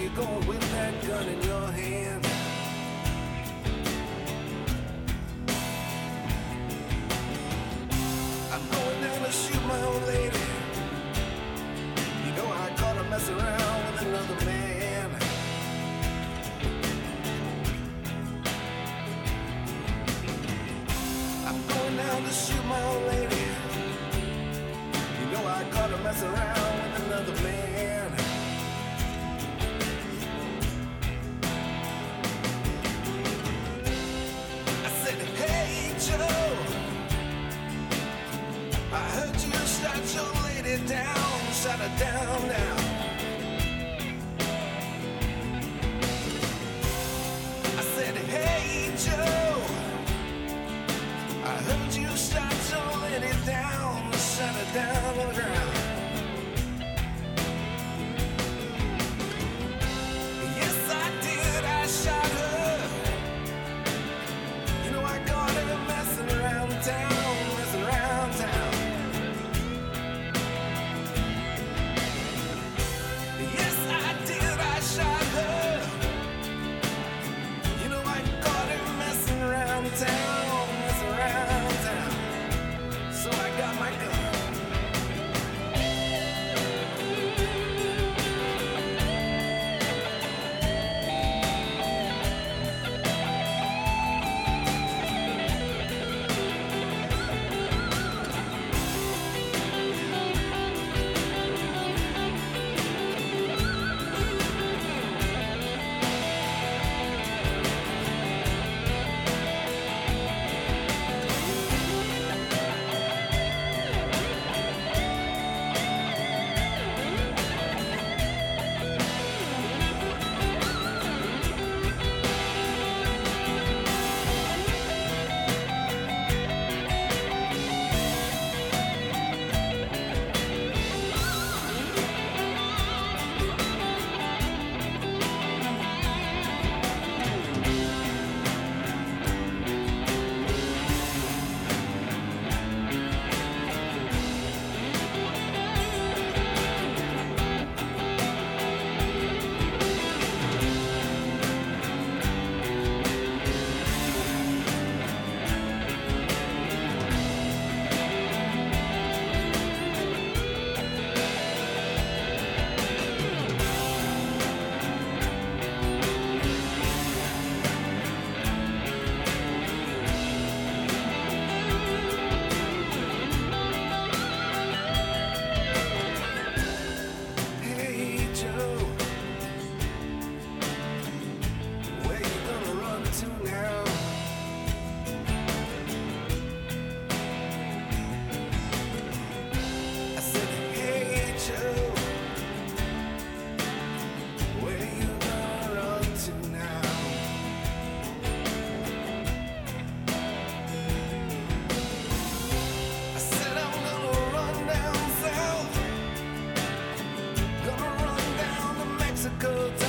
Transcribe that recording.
you going with that gun in your hand? I'm going down to shoot my old lady. You know I caught her messing around with another man. I'm going down to shoot my old lady. You know I caught her messing around with another man. I said, hey Joe, I heard you shot your lady down, shot her down now. I said, hey Joe, I heard you shot your lady down, shot her down on the ground. Yes, I did, I shot her. You know I caught her messing around town, messing around town. Yes, I did, I shot her. You know I caught her messing around town, messing around town. So I got my gun. Mexico.